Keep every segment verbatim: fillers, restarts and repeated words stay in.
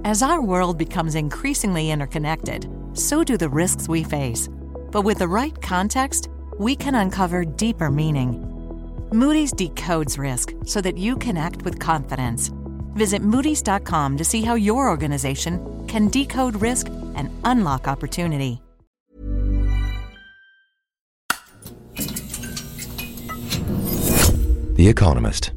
As our world becomes increasingly interconnected, so do the risks we face. But with the right context, we can uncover deeper meaning. Moody's decodes risk so that you can act with confidence. Visit Moody's dot com to see how your organization can decode risk and unlock opportunity. The Economist.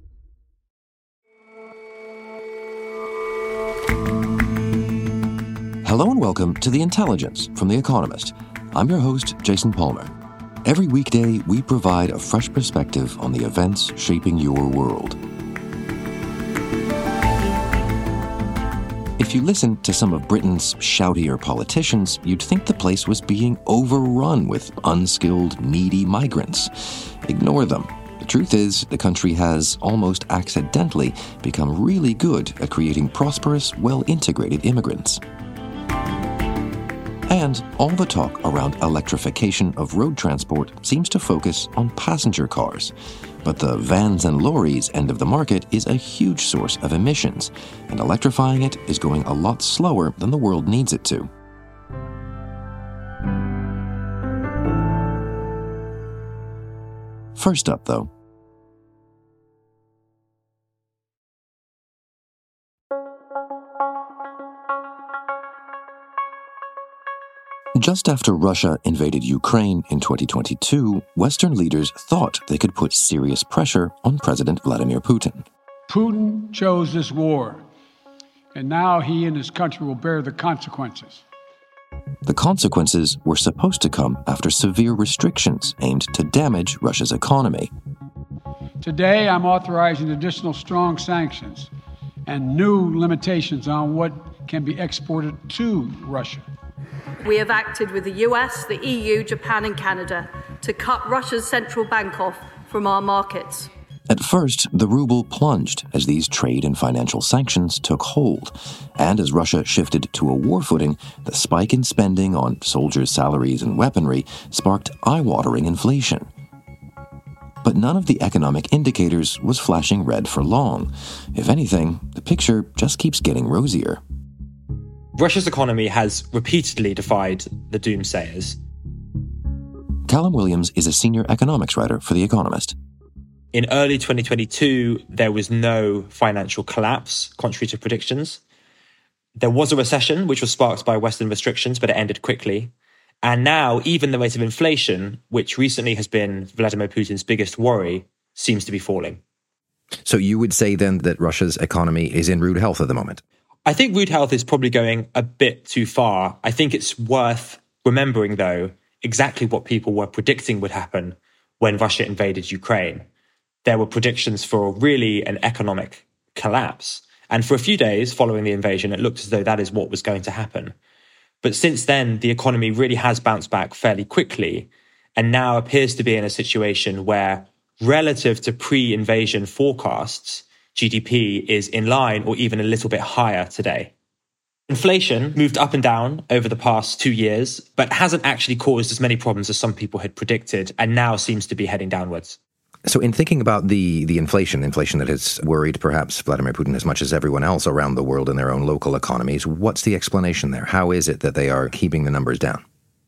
Hello and welcome to The Intelligence from The Economist. I'm your host, Jason Palmer. Every weekday, we provide a fresh perspective on the events shaping your world. If you listen to some of Britain's shoutier politicians, you'd think the place was being overrun with unskilled, needy migrants. Ignore them. The truth is, the country has, almost accidentally, become really good at creating prosperous, well-integrated immigrants. And all the talk around electrification of road transport seems to focus on passenger cars. But the vans and lorries end of the market is a huge source of emissions, and electrifying it is going a lot slower than the world needs it to. First up, though, just after Russia invaded Ukraine in twenty twenty-two, Western leaders thought they could put serious pressure on President Vladimir Putin. Putin chose this war, and now he and his country will bear the consequences. The consequences were supposed to come after severe restrictions aimed to damage Russia's economy. Today, I'm authorizing additional strong sanctions and new limitations on what can be exported to Russia. We have acted with the U S, the E U, Japan and Canada to cut Russia's central bank off from our markets. At first, the ruble plunged as these trade and financial sanctions took hold. And as Russia shifted to a war footing, the spike in spending on soldiers' salaries and weaponry sparked eye-watering inflation. But none of the economic indicators was flashing red for long. If anything, the picture just keeps getting rosier. Russia's economy has repeatedly defied the doomsayers. Callum Williams is a senior economics writer for The Economist. In early twenty twenty-two, there was no financial collapse, contrary to predictions. There was a recession, which was sparked by Western restrictions, but it ended quickly. And now, even the rate of inflation, which recently has been Vladimir Putin's biggest worry, seems to be falling. So you would say then that Russia's economy is in rude health at the moment? I think rude health is probably going a bit too far. I think it's worth remembering, though, exactly what people were predicting would happen when Russia invaded Ukraine. There were predictions for really an economic collapse. And for a few days following the invasion, it looked as though that is what was going to happen. But since then, the economy really has bounced back fairly quickly and now appears to be in a situation where, relative to pre-invasion forecasts, G D P is in line or even a little bit higher today. Inflation moved up and down over the past two years, but hasn't actually caused as many problems as some people had predicted and now seems to be heading downwards. So in thinking about the, the inflation, inflation that has worried perhaps Vladimir Putin as much as everyone else around the world in their own local economies, what's the explanation there? How is it that they are keeping the numbers down?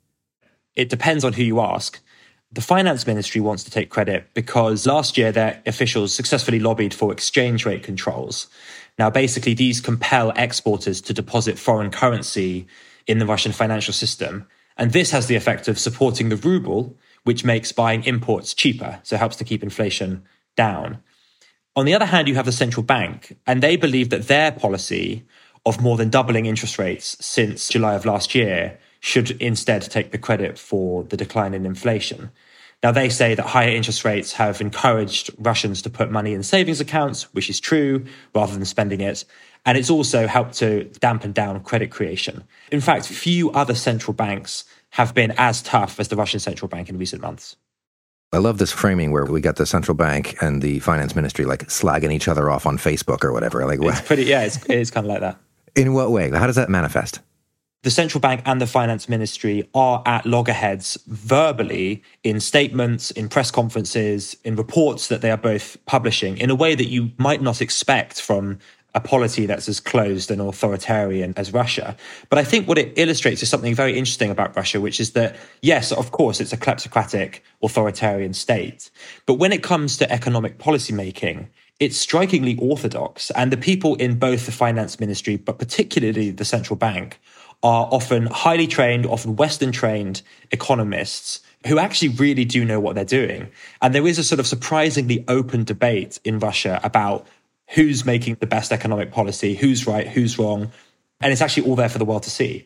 It depends on who you ask. The finance ministry wants to take credit because last year their officials successfully lobbied for exchange rate controls. Now, basically, these compel exporters to deposit foreign currency in the Russian financial system. And this has the effect of supporting the ruble, which makes buying imports cheaper, so it helps to keep inflation down. On the other hand, you have the central bank, and they believe that their policy of more than doubling interest rates since July of last year should instead take the credit for the decline in inflation. Now, they say that higher interest rates have encouraged Russians to put money in savings accounts, which is true, rather than spending it. And it's also helped to dampen down credit creation. In fact, few other central banks have been as tough as the Russian central bank in recent months. I love this framing where we got the central bank and the finance ministry like slagging each other off on Facebook or whatever. Like, it's pretty, yeah, it's, it is kind of like that. In what way? How does that manifest? The central bank and the finance ministry are at loggerheads verbally in statements, in press conferences, in reports that they are both publishing in a way that you might not expect from a polity that's as closed and authoritarian as Russia. But I think what it illustrates is something very interesting about Russia, which is that, yes, of course, it's a kleptocratic authoritarian state. But when it comes to economic policymaking, it's strikingly orthodox. And the people in both the finance ministry, but particularly the central bank, are often highly trained, often Western trained economists who actually really do know what they're doing. And there is a sort of surprisingly open debate in Russia about who's making the best economic policy, who's right, who's wrong. And it's actually all there for the world to see.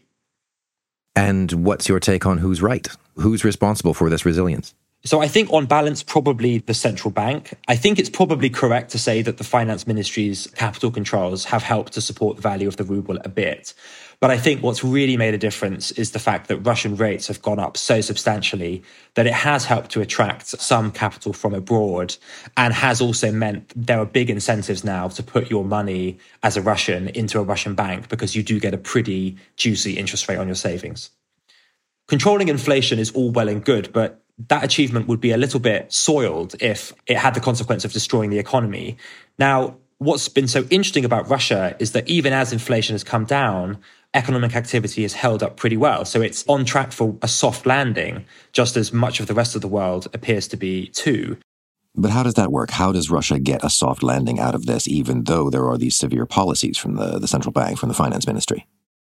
And what's your take on who's right? Who's responsible for this resilience? So I think on balance, probably the central bank. I think it's probably correct to say that the finance ministry's capital controls have helped to support the value of the ruble a bit. But I think what's really made a difference is the fact that Russian rates have gone up so substantially that it has helped to attract some capital from abroad and has also meant there are big incentives now to put your money as a Russian into a Russian bank because you do get a pretty juicy interest rate on your savings. Controlling inflation is all well and good, but that achievement would be a little bit soiled if it had the consequence of destroying the economy. Now, what's been so interesting about Russia is that even as inflation has come down, economic activity has held up pretty well. So it's on track for a soft landing, just as much of the rest of the world appears to be too. But how does that work? How does Russia get a soft landing out of this, even though there are these severe policies from the, the central bank, from the finance ministry?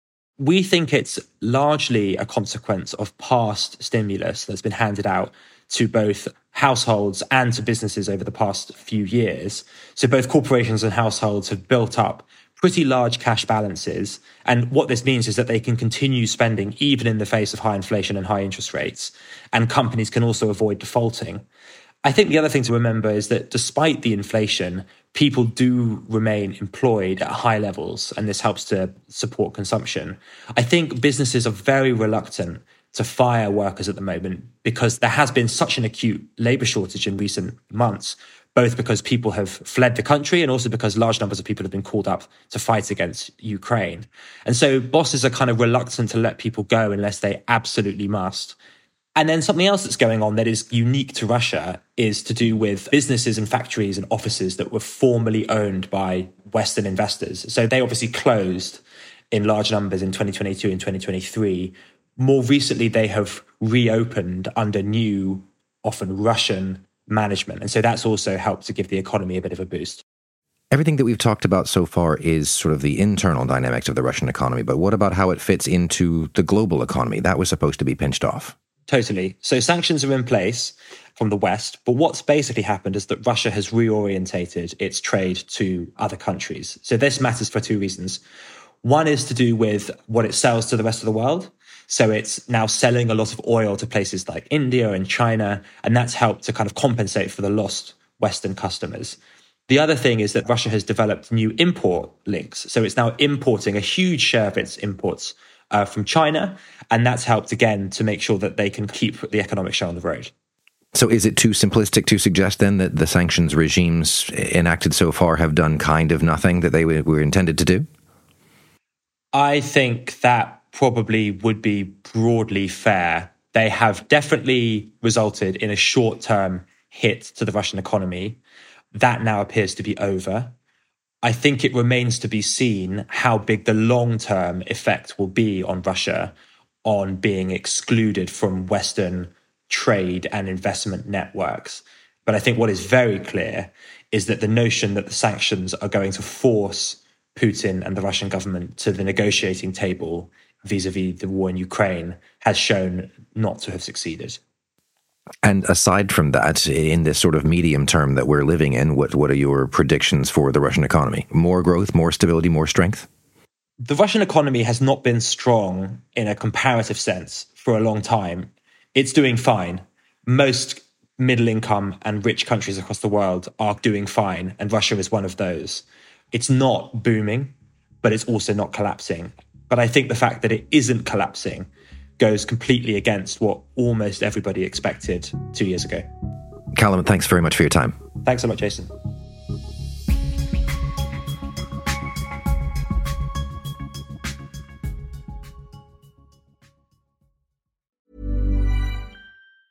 We think it's largely a consequence of past stimulus that's been handed out to both households and to businesses over the past few years. So both corporations and households have built up pretty large cash balances. And what this means is that they can continue spending even in the face of high inflation and high interest rates. And companies can also avoid defaulting. I think the other thing to remember is that despite the inflation, people do remain employed at high levels, and this helps to support consumption. I think businesses are very reluctant to fire workers at the moment because there has been such an acute labour shortage in recent months, both because people have fled the country and also because large numbers of people have been called up to fight against Ukraine. And so bosses are kind of reluctant to let people go unless they absolutely must. And then something else that's going on that is unique to Russia is to do with businesses and factories and offices that were formerly owned by Western investors. So they obviously closed in large numbers in twenty twenty-two and twenty twenty-three. More recently, they have reopened under new, often Russian management. And so that's also helped to give the economy a bit of a boost. Everything that we've talked about so far is sort of the internal dynamics of the Russian economy. But what about how it fits into the global economy? That was supposed to be pinched off. Totally. So sanctions are in place from the West, but what's basically happened is that Russia has reorientated its trade to other countries. So this matters for two reasons. One is to do with what it sells to the rest of the world. So it's now selling a lot of oil to places like India and China, and that's helped to kind of compensate for the lost Western customers. The other thing is that Russia has developed new import links. So it's now importing a huge share of its imports Uh, from China. And that's helped, again, to make sure that they can keep the economic show on the road. So is it too simplistic to suggest then that the sanctions regimes enacted so far have done kind of nothing that they were intended to do? I think that probably would be broadly fair. They have definitely resulted in a short-term hit to the Russian economy. That now appears to be over. I think it remains to be seen how big the long-term effect will be on Russia on being excluded from Western trade and investment networks. But I think what is very clear is that the notion that the sanctions are going to force Putin and the Russian government to the negotiating table vis-a-vis the war in Ukraine has shown not to have succeeded. And aside from that, in this sort of medium term that we're living in, what, what are your predictions for the Russian economy? More growth, more stability, more strength? The Russian economy has not been strong in a comparative sense for a long time. It's doing fine. Most middle income and rich countries across the world are doing fine, and Russia is one of those. It's not booming, but it's also not collapsing. But I think the fact that it isn't collapsing goes completely against what almost everybody expected two years ago. Callum, thanks very much for your time. Thanks so much, Jason.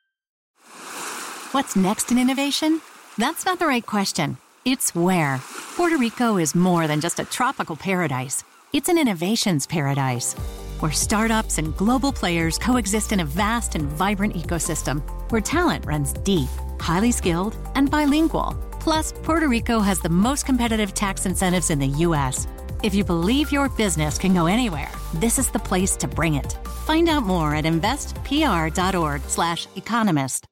What's next in innovation? That's not the right question. It's where. Puerto Rico is more than just a tropical paradise. It's an innovations paradise, where startups and global players coexist in a vast and vibrant ecosystem, where talent runs deep, highly skilled, and bilingual. Plus, Puerto Rico has the most competitive tax incentives in the U S. If you believe your business can go anywhere, this is the place to bring it. Find out more at investpr.org slash economist.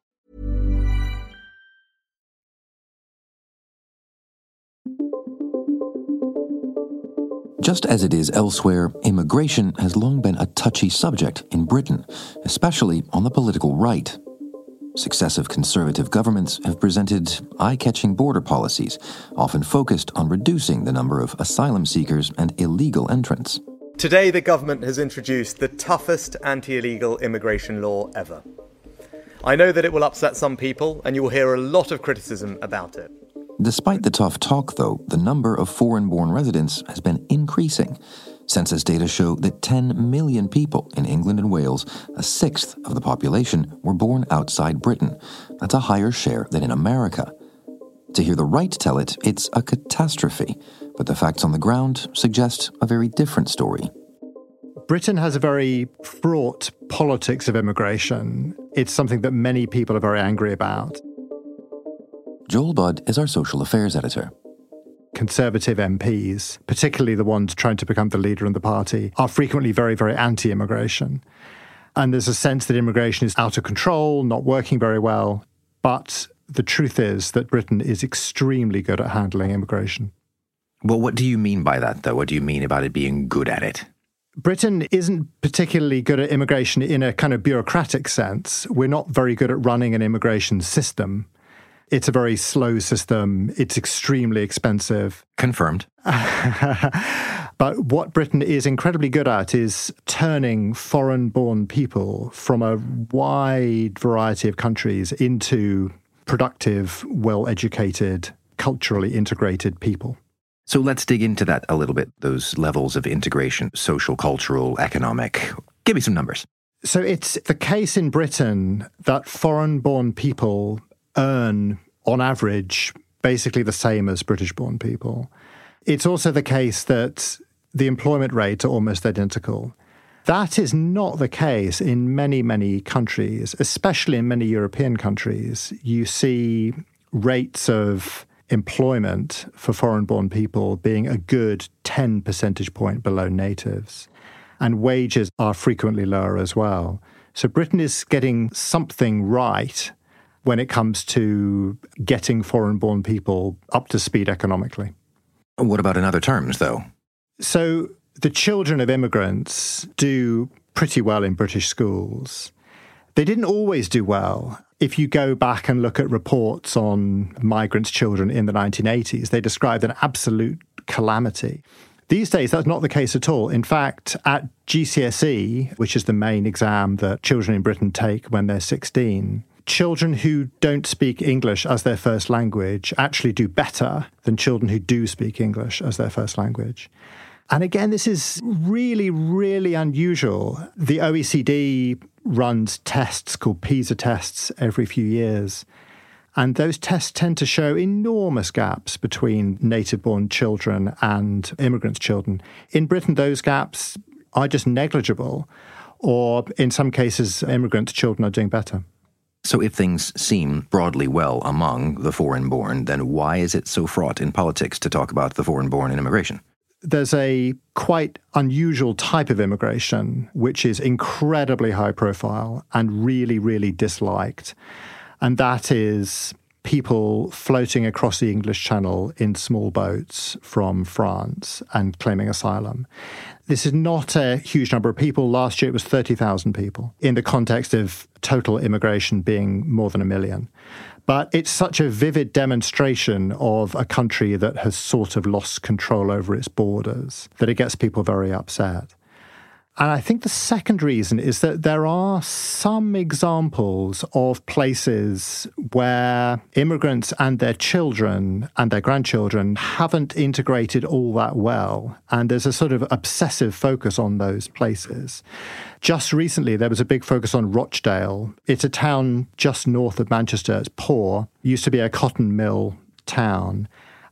Just as it is elsewhere, immigration has long been a touchy subject in Britain, especially on the political right. Successive conservative governments have presented eye-catching border policies, often focused on reducing the number of asylum seekers and illegal entrants. Today, the government has introduced the toughest anti-illegal immigration law ever. I know that it will upset some people, and you will hear a lot of criticism about it. Despite the tough talk, though, the number of foreign-born residents has been increasing. Census data show that ten million people in England and Wales, a sixth of the population, were born outside Britain. That's a higher share than in America. To hear the right tell it, it's a catastrophe, but the facts on the ground suggest a very different story. Britain has a very fraught politics of immigration. It's something that many people are very angry about. Joel Budd is our social affairs editor. Conservative M Ps, particularly the ones trying to become the leader in the party, are frequently very, very anti-immigration. And there's a sense that immigration is out of control, not working very well. But the truth is that Britain is extremely good at handling immigration. Well, what do you mean by that, though? What do you mean about it being good at it? Britain isn't particularly good at immigration in a kind of bureaucratic sense. We're not very good at running an immigration system. It's a very slow system. It's extremely expensive. Confirmed. But what Britain is incredibly good at is turning foreign-born people from a wide variety of countries into productive, well-educated, culturally integrated people. So let's dig into that a little bit, those levels of integration, social, cultural, economic. Give me some numbers. So it's the case in Britain that foreign-born people earn, on average, basically the same as British-born people. It's also the case that the employment rates are almost identical. That is not the case in many, many countries, especially in many European countries. You see rates of employment for foreign-born people being a good ten percentage point below natives. And wages are frequently lower as well. So Britain is getting something right when it comes to getting foreign-born people up to speed economically. What about in other terms, though? So the children of immigrants do pretty well in British schools. They didn't always do well. If you go back and look at reports on migrants' children in the nineteen eighties, they described an absolute calamity. These days, that's not the case at all. In fact, at G C S E, which is the main exam that children in Britain take when they're sixteen, children who don't speak English as their first language actually do better than children who do speak English as their first language. And again, this is really, really unusual. The O E C D runs tests called PISA tests every few years. And those tests tend to show enormous gaps between native-born children and immigrants' children. In Britain, those gaps are just negligible, or in some cases, immigrants' children are doing better. So if things seem broadly well among the foreign-born, then why is it so fraught in politics to talk about the foreign-born in immigration? There's a quite unusual type of immigration, which is incredibly high profile and really, really disliked. And that is people floating across the English Channel in small boats from France and claiming asylum. This is not a huge number of people. Last year it was thirty thousand people in the context of total immigration being more than a million. But it's such a vivid demonstration of a country that has sort of lost control over its borders that it gets people very upset. And I think the second reason is that there are some examples of places where immigrants and their children and their grandchildren haven't integrated all that well. And there's a sort of obsessive focus on those places. Just recently, there was a big focus on Rochdale. It's a town just north of Manchester. It's poor. Used to be a cotton mill town.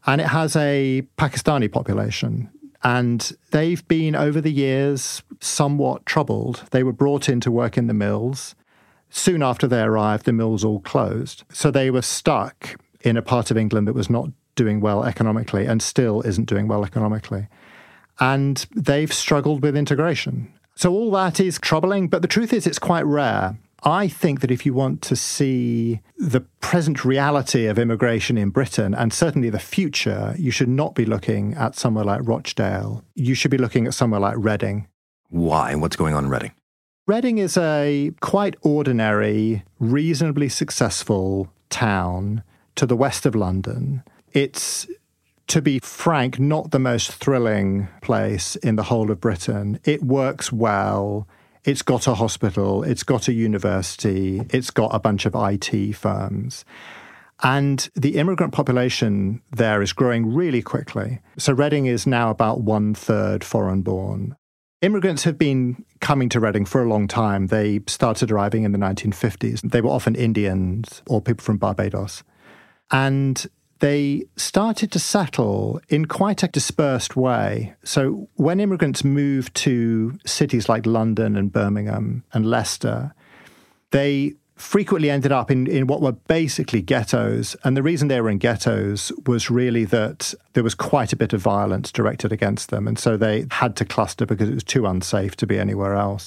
And it has a Pakistani population. And they've been, over the years, somewhat troubled. They were brought in to work in the mills. Soon after they arrived, the mills all closed. So they were stuck in a part of England that was not doing well economically and still isn't doing well economically. And they've struggled with integration. So all that is troubling, but the truth is it's quite rare. I think that if you want to see the present reality of immigration in Britain, and certainly the future, you should not be looking at somewhere like Rochdale. You should be looking at somewhere like Reading. Why? What's going on in Reading? Reading is a quite ordinary, reasonably successful town to the west of London. It's, to be frank, not the most thrilling place in the whole of Britain. It works well. It's got a hospital, it's got a university, it's got a bunch of I T firms. And the immigrant population there is growing really quickly. So Reading is now about one-third foreign-born. Immigrants have been coming to Reading for a long time. They started arriving in the nineteen fifties. They were often Indians or people from Barbados. And they started to settle in quite a dispersed way. So when immigrants moved to cities like London and Birmingham and Leicester, they frequently ended up in, in what were basically ghettos. And the reason they were in ghettos was really that there was quite a bit of violence directed against them. And so they had to cluster because it was too unsafe to be anywhere else.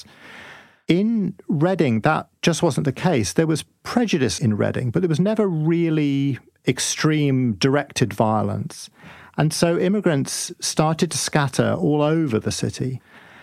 In Reading, that just wasn't the case. There was prejudice in Reading, but there was never really extreme directed violence. And so immigrants started to scatter all over the city.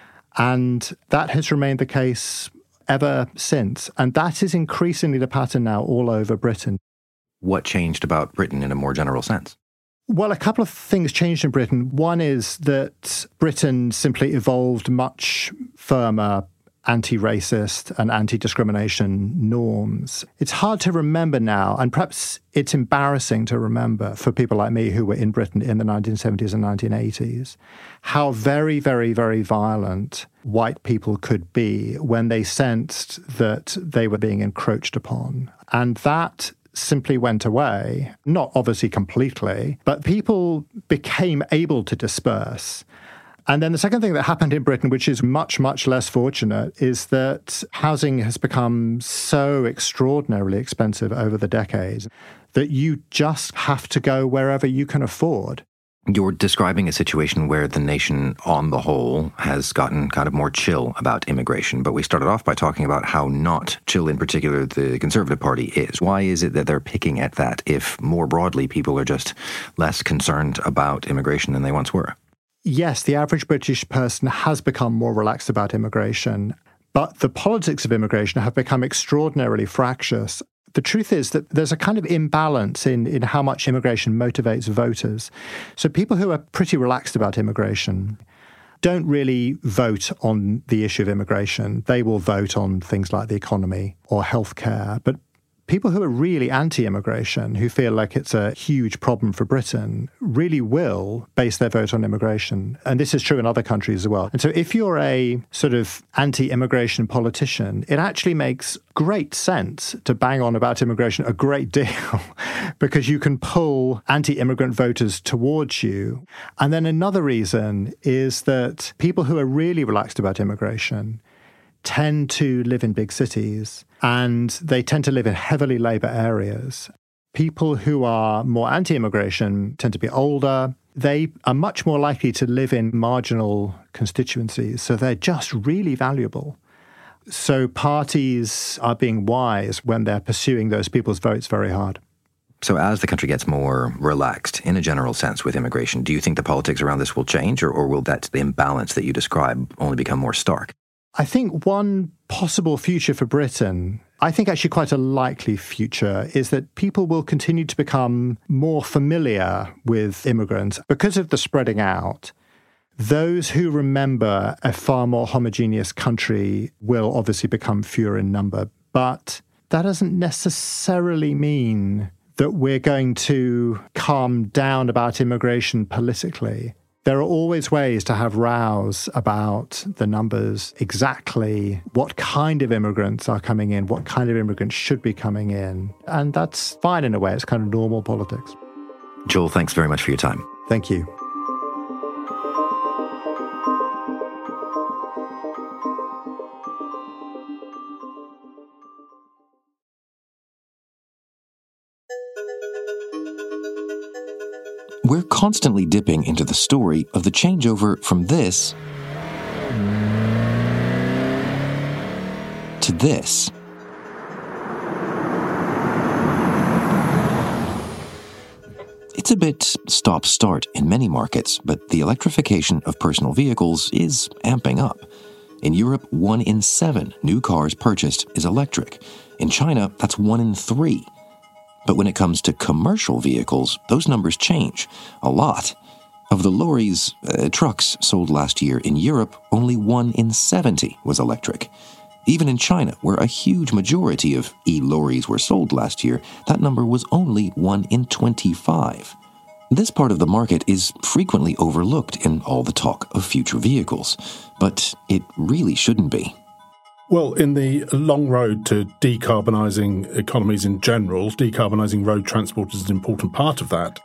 And that has remained the case ever since. And that is increasingly the pattern now all over Britain. What changed about Britain in a more general sense? Well, a couple of things changed in Britain. One is that Britain simply evolved much firmer anti-racist and anti-discrimination norms. It's hard to remember now, and perhaps it's embarrassing to remember for people like me who were in Britain in the nineteen seventies and nineteen eighties, how very, very, very violent white people could be when they sensed that they were being encroached upon. And that simply went away, not obviously completely, but people became able to disperse. And then the second thing that happened in Britain, which is much, much less fortunate, is that housing has become so extraordinarily expensive over the decades that you just have to go wherever you can afford. You're describing a situation where the nation on the whole has gotten kind of more chill about immigration, but we started off by talking about how not chill in particular the Conservative Party is. Why is it that they're picking at that if more broadly people are just less concerned about immigration than they once were? Yes, the average British person has become more relaxed about immigration, but the politics of immigration have become extraordinarily fractious. The truth is that there's a kind of imbalance in, in how much immigration motivates voters. So people who are pretty relaxed about immigration don't really vote on the issue of immigration. They will vote on things like the economy or healthcare. But people who are really anti-immigration, who feel like it's a huge problem for Britain, really will base their vote on immigration. And this is true in other countries as well. And so if you're a sort of anti-immigration politician, it actually makes great sense to bang on about immigration a great deal because you can pull anti-immigrant voters towards you. And then another reason is that people who are really relaxed about immigration tend to live in big cities, and they tend to live in heavily labor areas. People who are more anti-immigration tend to be older. They are much more likely to live in marginal constituencies, so they're just really valuable. So parties are being wise when they're pursuing those people's votes very hard. So as the country gets more relaxed in a general sense with immigration, do you think the politics around this will change, or, or will that imbalance that you describe only become more stark? I think one possible future for Britain, I think actually quite a likely future, is that people will continue to become more familiar with immigrants because of the spreading out. Those who remember a far more homogeneous country will obviously become fewer in number, but that doesn't necessarily mean that we're going to calm down about immigration politically. There are always ways to have rows about the numbers, exactly what kind of immigrants are coming in, what kind of immigrants should be coming in. And that's fine in a way. It's kind of normal politics. Joel, thanks very much for your time. Thank you. We're constantly dipping into the story of the changeover from this to this. It's a bit stop-start in many markets, but the electrification of personal vehicles is amping up. In Europe, one in seven new cars purchased is electric. In China, that's one in three. But when it comes to commercial vehicles, those numbers change a lot. Of the lorries, uh, trucks sold last year in Europe, only one in seventy was electric. Even in China, where a huge majority of e-lorries were sold last year, that number was only one in twenty-five. This part of the market is frequently overlooked in all the talk of future vehicles, but it really shouldn't be. Well, in the long road to decarbonising economies in general, decarbonising road transport is an important part of that.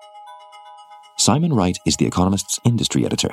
Simon Wright is The Economist's industry editor.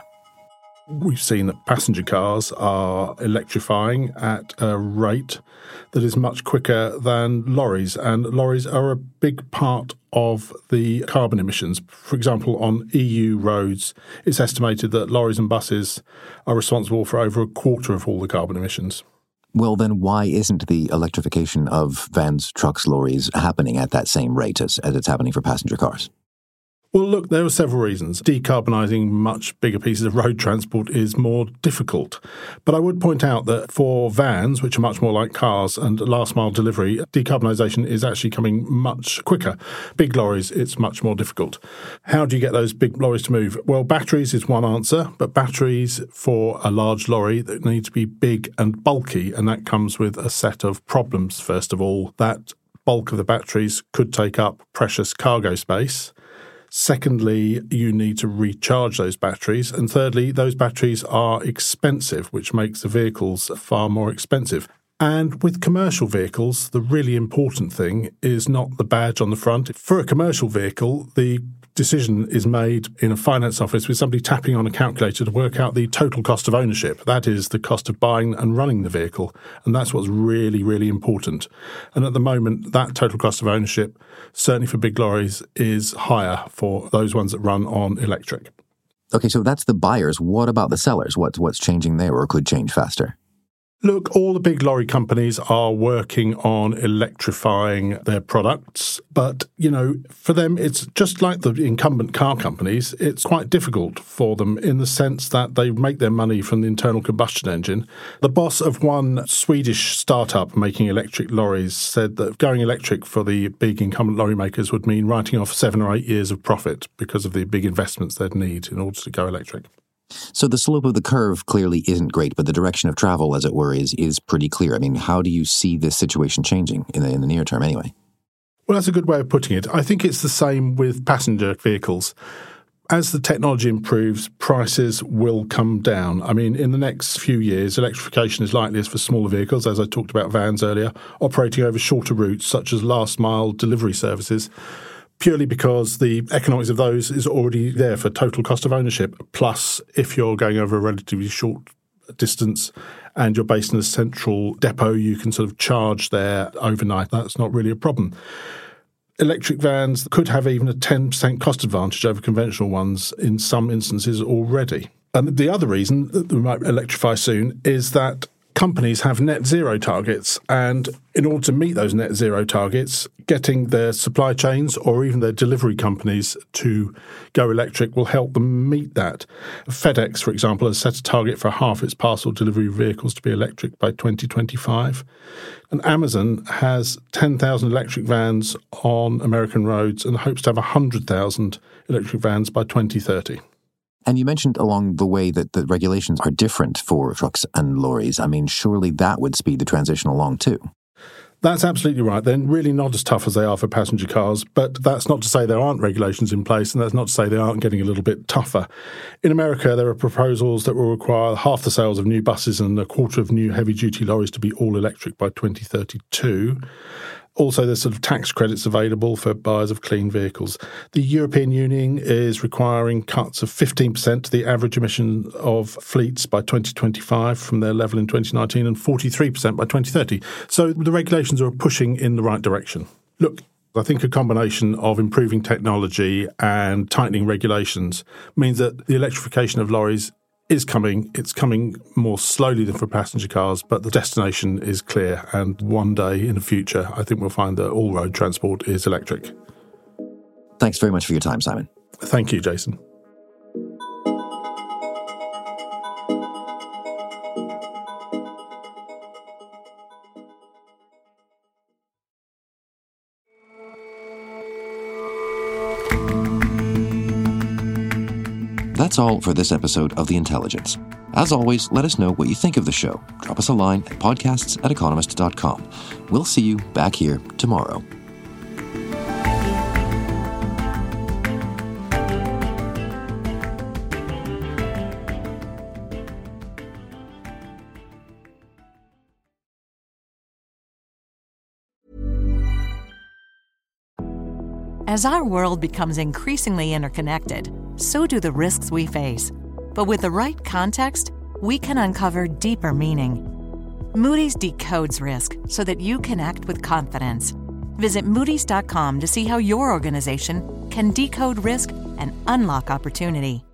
We've seen that passenger cars are electrifying at a rate that is much quicker than lorries, and lorries are a big part of the carbon emissions. For example, on E U roads, it's estimated that lorries and buses are responsible for over a quarter of all the carbon emissions. Well, then why isn't the electrification of vans, trucks, lorries happening at that same rate as, as it's happening for passenger cars? Well, look, there are several reasons. Decarbonising much bigger pieces of road transport is more difficult. But I would point out that for vans, which are much more like cars, and last-mile delivery, decarbonisation is actually coming much quicker. Big lorries, it's much more difficult. How do you get those big lorries to move? Well, batteries is one answer, but batteries for a large lorry that need to be big and bulky, and that comes with a set of problems. First of all, that bulk of the batteries could take up precious cargo space. Secondly, you need to recharge those batteries. And thirdly, those batteries are expensive, which makes the vehicles far more expensive. And with commercial vehicles, the really important thing is not the badge on the front. For a commercial vehicle, the decision is made in a finance office with somebody tapping on a calculator to work out the total cost of ownership. That is the cost of buying and running the vehicle. And that's what's really, really important. And at the moment, that total cost of ownership, certainly for big lorries, is higher for those ones that run on electric. Okay, so that's the buyers. What about the sellers? What, what's changing there or could change faster? Look, all the big lorry companies are working on electrifying their products. But, you know, for them, it's just like the incumbent car companies. It's quite difficult for them in the sense that they make their money from the internal combustion engine. The boss of one Swedish startup making electric lorries said that going electric for the big incumbent lorry makers would mean writing off seven or eight years of profit because of the big investments they'd need in order to go electric. So the slope of the curve clearly isn't great, but the direction of travel, as it were, is is pretty clear. I mean, how do you see this situation changing in the, in the near term anyway? Well, that's a good way of putting it. I think it's the same with passenger vehicles. As the technology improves, prices will come down. I mean, in the next few years, electrification is likeliest for smaller vehicles, as I talked about vans earlier, operating over shorter routes, such as last-mile delivery services, purely because the economics of those is already there for total cost of ownership. Plus, if you're going over a relatively short distance and you're based in a central depot, you can sort of charge there overnight. That's not really a problem. Electric vans could have even a ten percent cost advantage over conventional ones in some instances already. And the other reason that we might electrify soon is that companies have net zero targets, and in order to meet those net zero targets, getting their supply chains or even their delivery companies to go electric will help them meet that. FedEx, for example, has set a target for half its parcel delivery vehicles to be electric by twenty twenty-five. And Amazon has ten thousand electric vans on American roads and hopes to have one hundred thousand electric vans by twenty thirty. And you mentioned along the way that the regulations are different for trucks and lorries. I mean, surely that would speed the transition along too. That's absolutely right. They're really not as tough as they are for passenger cars, but that's not to say there aren't regulations in place, and that's not to say they aren't getting a little bit tougher. In America, there are proposals that will require half the sales of new buses and a quarter of new heavy-duty lorries to be all electric by twenty thirty-two. Also, there's sort of tax credits available for buyers of clean vehicles. The European Union is requiring cuts of fifteen percent to the average emission of fleets by twenty twenty-five from their level in twenty nineteen and forty-three percent by twenty thirty. So the regulations are pushing in the right direction. Look, I think a combination of improving technology and tightening regulations means that the electrification of lorries is coming. It's coming more slowly than for passenger cars, but the destination is clear. And one day in the future, I think we'll find that all road transport is electric. Thanks very much for your time, Simon. Thank you, Jason. That's all for this episode of The Intelligence. As always, let us know what you think of the show. Drop us a line at podcasts at economist dot com. We'll see you back here tomorrow. As our world becomes increasingly interconnected, so do the risks we face. But with the right context, we can uncover deeper meaning. Moody's decodes risk so that you can act with confidence. Visit moodys dot com to see how your organization can decode risk and unlock opportunity.